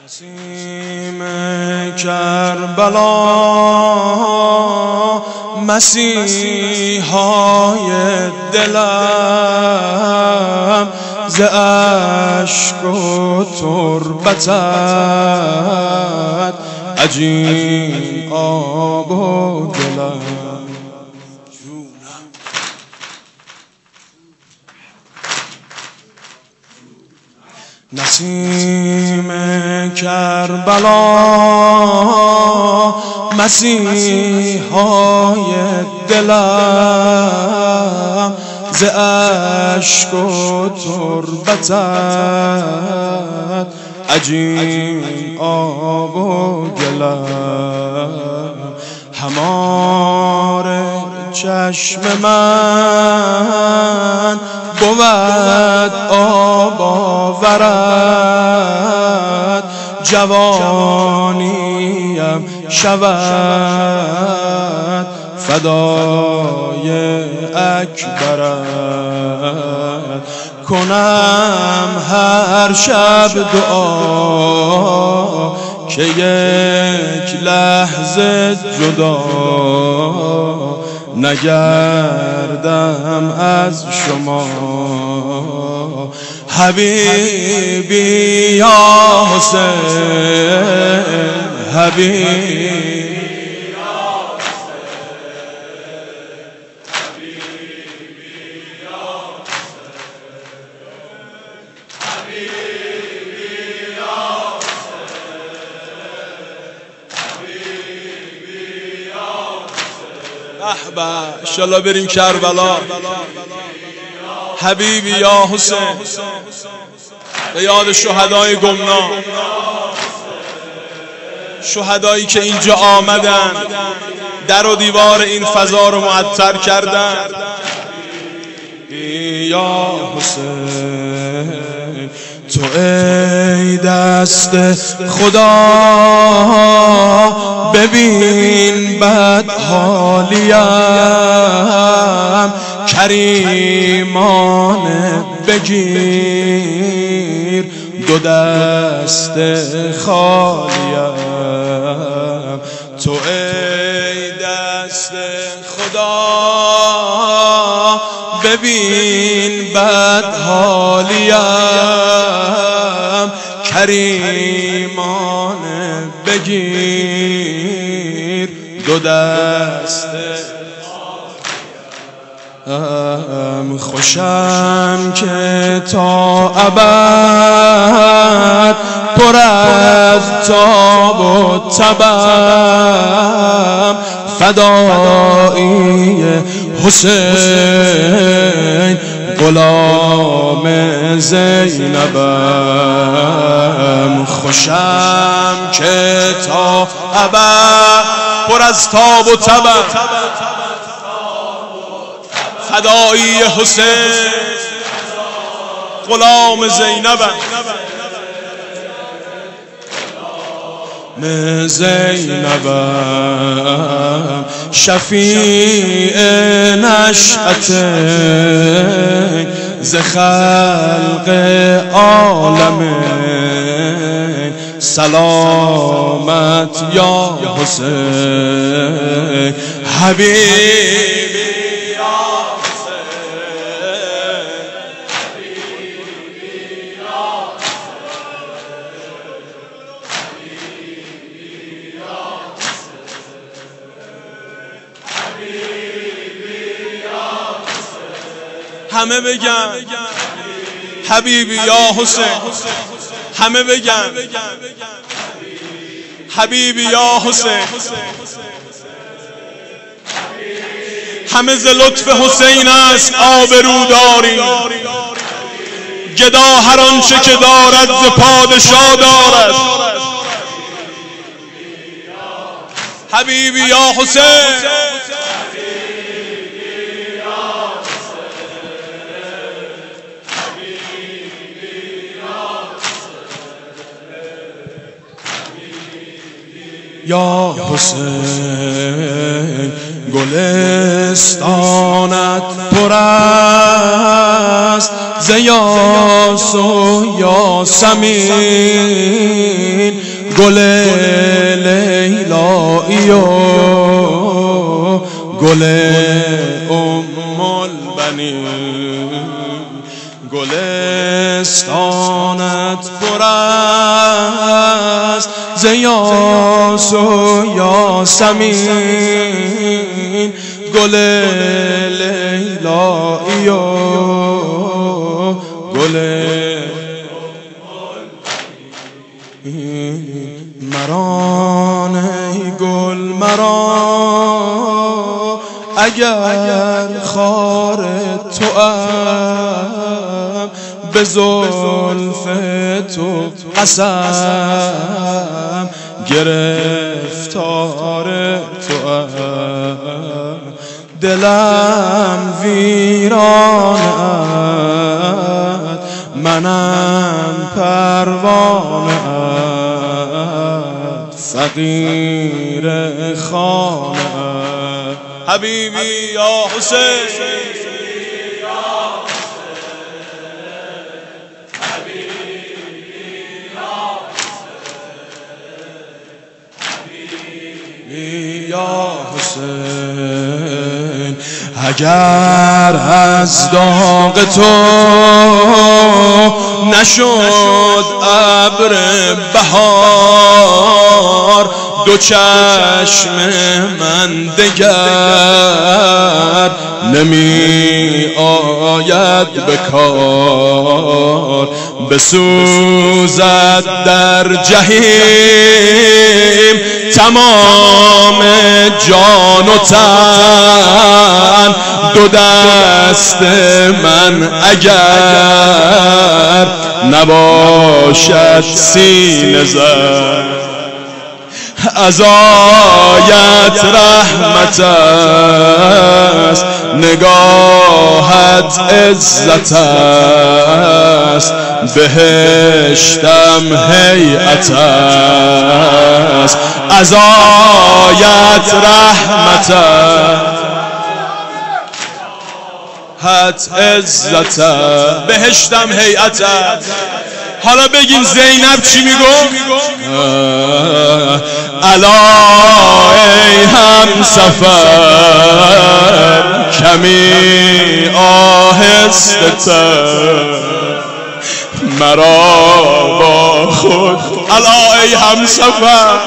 نسیم کربلا مسیحای دلم، ز اشک و تربتت عجین آب و گلم. نسیم کربلا مسیحای دلم، ز اشک و تربتت عجین آب و گلم. همار چشم من بود آب آورد، جوانیم شود فدای اکبرت. کنم هر شب دعا که یک لحظه جدا نگردم از شما. حبیبی یا حسین، حبیبی انشالله بریم کربلا. حبیبی یا حسین، به یاد شهدای گمنام، شهدایی که اینجا آمدن، در و دیوار این فضا رو معطر کردن. یا حسین، تو ای دست خدا ببین بدحالیم، کریمانه بگیر دو دست خالیم. تو ای دست خدا ببین بدحالیم، کریمانه بگیر دو دست. خوشم که تا ابد پر از تاب و تبم، فدایی حسین غلام زینبم. خوشم که تا ابد پر از تاب و تبم، فدایی حسین غلام زینبم. زینبم شفیع نشأت ز خلق عالم، سلامت یا حسین. حبیبی همه بگم حبیبی یا حسین، همه بگم حبیبی یا حسین. همه ز لطف حسین است آبرو داریم، گدا هر آنچه که دارد ز پادشاه دارد. حبیبی یا حسین، یا حسین گلستانت پر است ز یاس و یاسمین، گل لیلایی و گل البنین، گلستانت پر است ز یاس و یاسمین، گل لیلایی و گل مران ای گل مرا، اگر خار توام به زلف تو قسم، گرفتار توام دلم ویرانت، منم پروانت فقیر خانت. حبیبی یا حسین، یا حسین، اگر از داغ تو نشد ابر بهار، دو چشم من دگر نمی آید به کار، بسوزد در جحیم تمام جان و تن، دو دست من اگر نباشد سینه زن، عزایت رحمت است، نگاهت عزت است، بهشتم هیئت است، عزایت رحمت است، عزت است، بهشتم هیئت است. حالا بگین زینب چی میگو؟ الا ای همسفر کمی آهسته تر، مرا با خود الا ای همسفر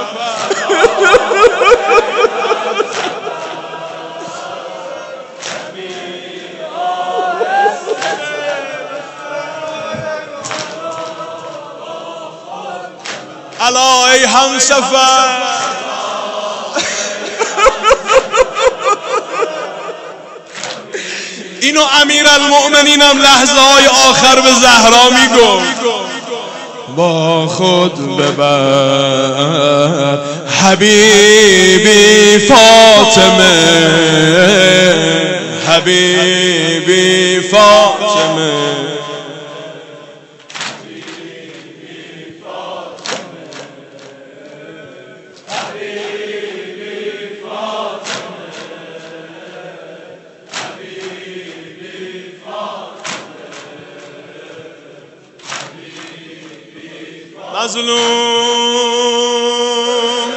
الا ای همسفر. اینو امیرالمؤمنینم لحظه های آخر به زهرا میگو، با خود ببر حبیبی فاطمه، حبیبی فاطمه، مظلوم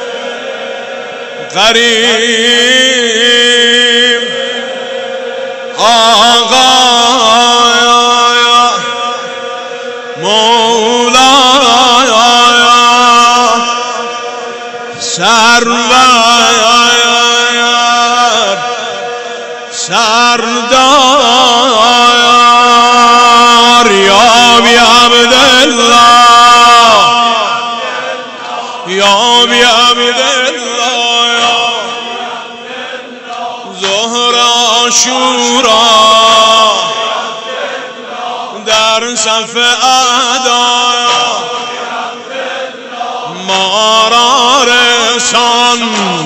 غریب آقا مولا سرور سردار یا بی عبدالله، یا بی عبدالله، زهرا شورا در صف اعدا، ما را رسان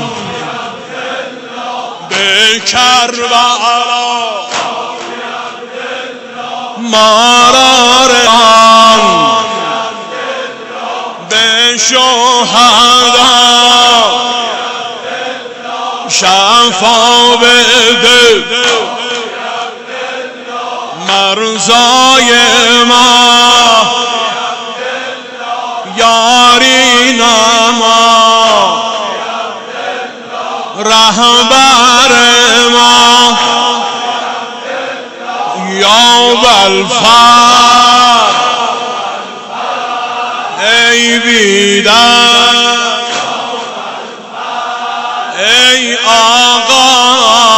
به کربلا، ما را رسان به شهدا، شفا بده مرزای ما، یارینا رهبر ما یا بالفضل ای بیدار ای آقا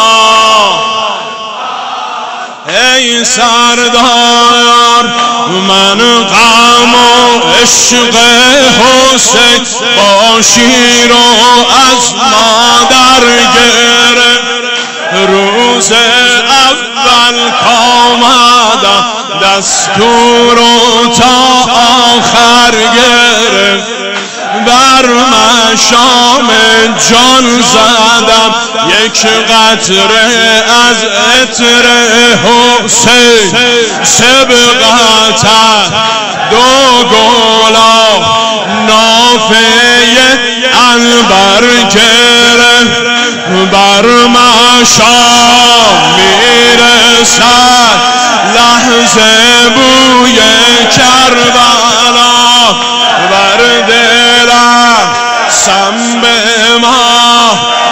ای سردار من غم و عشق حسین با شیر و از مادر گرفت روز اول کامدم دستور و تا آخر گرفت بر مشام جان زدم یک قطره از عطر حسین سبقت دو گلاب نافه عنبر گرفت بر مشام میرسد لحظه بوی کربلا بر دلم سنب ما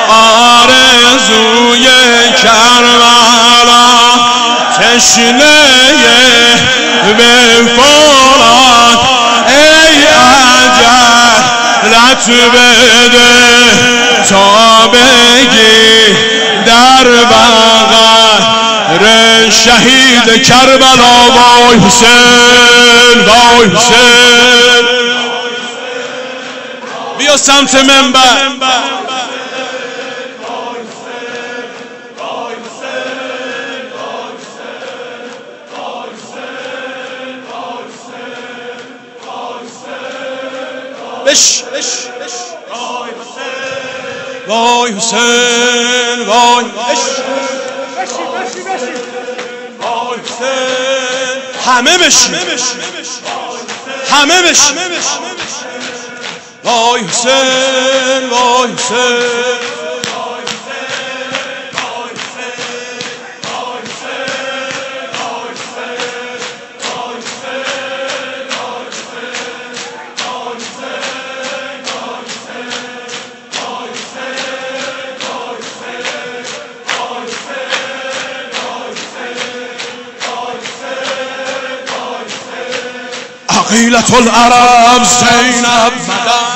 آرزوی کربلا تشنه به فولاد ای عجلت بده تا بگی در بغل شهید کربلا وای حسین وای حسین بیا سمت منبر بش وای حسین وای وای حسین همه بشین همه بشین وای حسین وای حسین عقيلة العرب زينب مدام